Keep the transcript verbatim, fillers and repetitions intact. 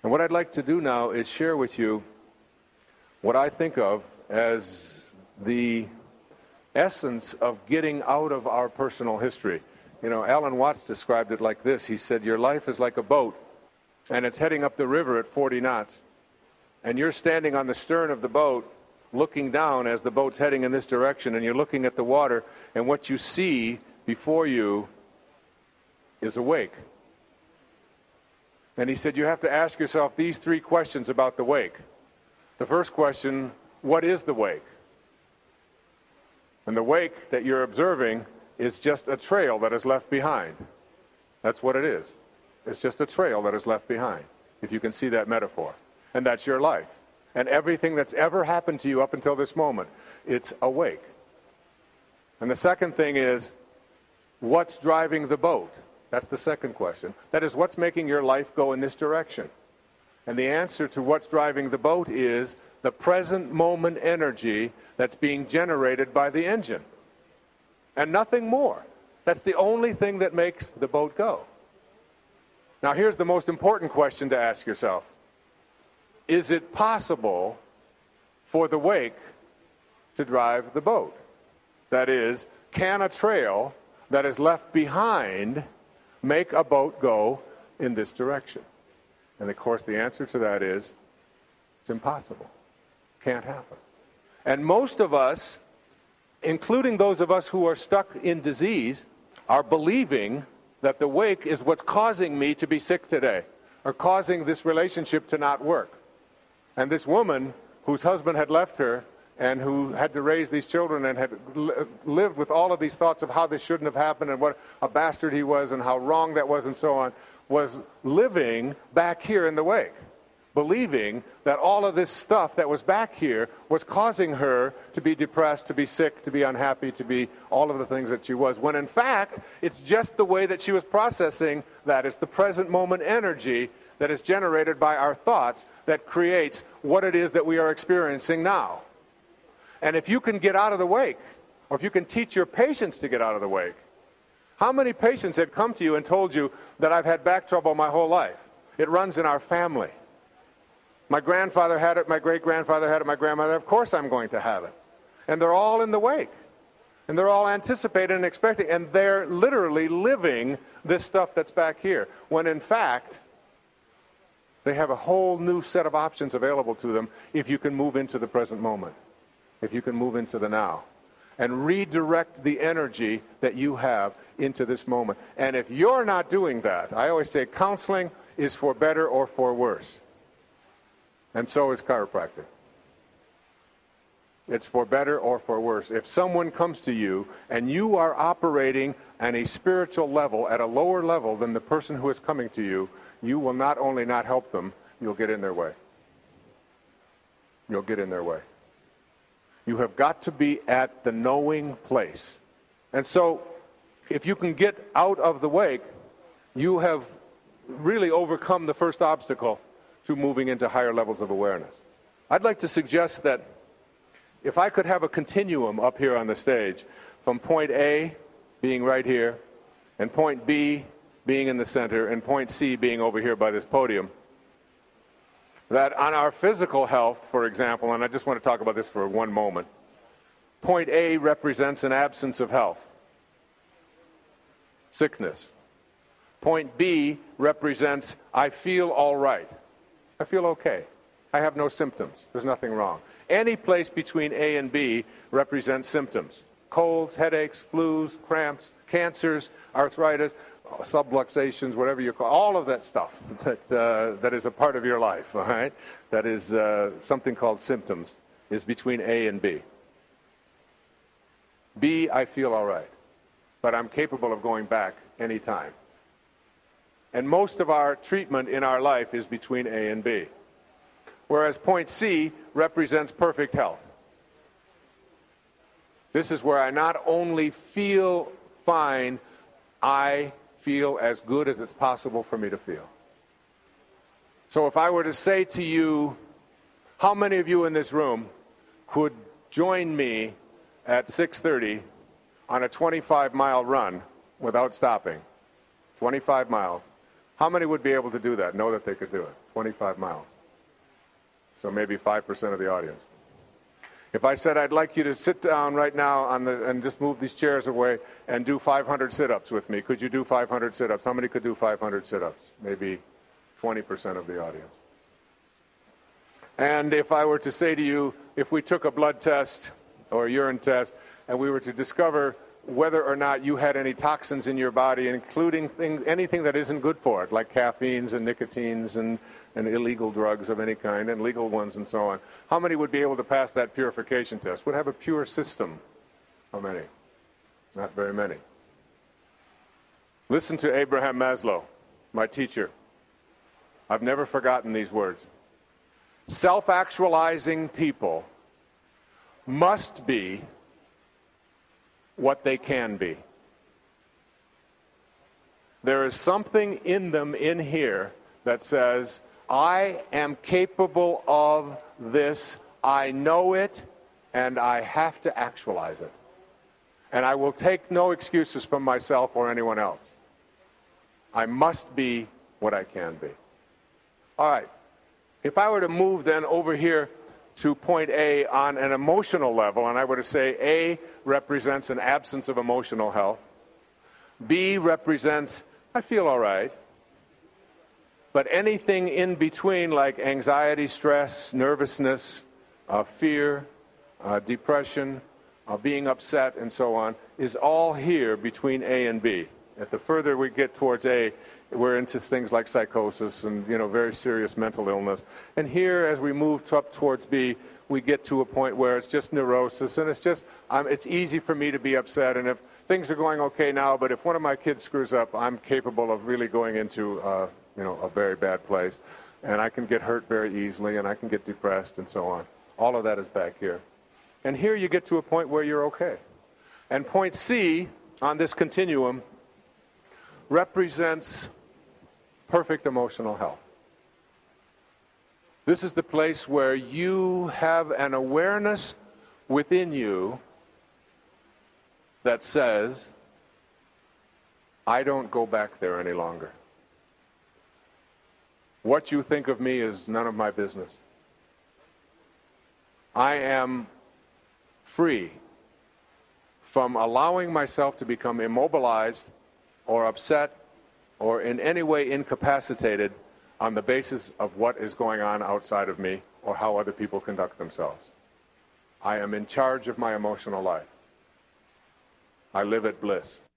And what I'd like to do now is share with you what I think of as the essence of getting out of our personal history. You know, Alan Watts described it like this. He said, your life is like a boat, and it's heading up the river at forty knots. And you're standing on the stern of the boat, looking down as the boat's heading in this direction, and you're looking at the water, and what you see before you is a wake. And he said, you have to ask yourself these three questions about the wake. The first question, what is the wake? And the wake that you're observing is just a trail that is left behind. That's what it is. It's just a trail that is left behind, if you can see that metaphor. And that's your life. And everything that's ever happened to you up until this moment, it's a wake. And the second thing is, what's driving the boat? That's the second question. That is, what's making your life go in this direction? And the answer to what's driving the boat is the present moment energy that's being generated by the engine. And nothing more. That's the only thing that makes the boat go. Now here's the most important question to ask yourself. Is it possible for the wake to drive the boat? That is, can a trail that is left behind make a boat go in this direction? And of course the answer to that is, it's impossible. Can't happen. And most of us, including those of us who are stuck in disease, are believing that the wake is what's causing me to be sick today, or causing this relationship to not work. And this woman whose husband had left her and who had to raise these children and had li- lived with all of these thoughts of how this shouldn't have happened and what a bastard he was and how wrong that was and so on, was living back here in the wake, believing that all of this stuff that was back here was causing her to be depressed, to be sick, to be unhappy, to be all of the things that she was, when in fact it's just the way that she was processing that. It's the present moment energy that is generated by our thoughts that creates what it is that we are experiencing now. And if you can get out of the wake, or if you can teach your patients to get out of the wake, how many patients had come to you and told you that I've had back trouble my whole life? It runs in our family. My grandfather had it, my great-grandfather had it, my grandmother, of course I'm going to have it. And they're all in the wake. And they're all anticipating and expecting, and they're literally living this stuff that's back here, when in fact, they have a whole new set of options available to them if you can move into the present moment, if you can move into the now, and redirect the energy that you have into this moment. And if you're not doing that, I always say counseling is for better or for worse. And so is chiropractic. It's for better or for worse. If someone comes to you and you are operating on a spiritual level, at a lower level than the person who is coming to you, you will not only not help them, you'll get in their way. You'll get in their way. You have got to be at the knowing place. And so, if you can get out of the wake, you have really overcome the first obstacle to moving into higher levels of awareness. I'd like to suggest that if I could have a continuum up here on the stage, from point A being right here, and point B being in the center, and point C being over here by this podium, that on our physical health, for example, and I just want to talk about this for one moment, point A represents an absence of health, sickness. Point B represents, I feel all right. I feel okay. I have no symptoms. There's nothing wrong. Any place between A and B represents symptoms. Colds, headaches, flus, cramps, cancers, arthritis, subluxations, whatever you call, all of that stuff that uh, that is a part of your life, all right? That is uh, something called symptoms, is between A and B. B, I feel all right, but I'm capable of going back anytime. And most of our treatment in our life is between A and B. Whereas point C represents perfect health. This is where I not only feel fine, I feel as good as it's possible for me to feel. So if I were to say to you, how many of you in this room could join me at six thirty on a twenty-five mile run without stopping? twenty-five miles. How many would be able to do that, know that they could do it? twenty-five miles. So maybe five percent of the audience. If I said I'd like you to sit down right now on the, and just move these chairs away and do five hundred sit-ups with me, could you do five hundred sit-ups? How many could do five hundred sit-ups? Maybe twenty percent of the audience. And if I were to say to you, if we took a blood test or a urine test and we were to discover whether or not you had any toxins in your body, including things, anything that isn't good for it, like caffeines and nicotines and, and illegal drugs of any kind, and legal ones and so on, how many would be able to pass that purification test? Would have a pure system? How many? Not very many. Listen to Abraham Maslow, my teacher. I've never forgotten these words. Self-actualizing people must be what they can be. There is something in them in here that says, I am capable of this, I know it, and I have to actualize it. And I will take no excuses from myself or anyone else. I must be what I can be. All right. If I were to move then over here to point A on an emotional level, and I were to say A represents an absence of emotional health, B represents, I feel all right, but anything in between like anxiety, stress, nervousness, uh, fear, uh, depression, uh, being upset, and so on, is all here between A and B. At the further we get towards A, we're into things like psychosis and, you know, very serious mental illness. And here, as we move up towards B, we get to a point where it's just neurosis, and it's just, um, it's easy for me to be upset. And if things are going okay now, but if one of my kids screws up, I'm capable of really going into, uh, you know, a very bad place. And I can get hurt very easily, and I can get depressed, and so on. All of that is back here. And here you get to a point where you're okay. And point C on this continuum represents perfect emotional health. This is the place where you have an awareness within you that says, I don't go back there any longer. What you think of me is none of my business. I am free from allowing myself to become immobilized or upset or in any way incapacitated on the basis of what is going on outside of me or how other people conduct themselves. I am in charge of my emotional life. I live at bliss.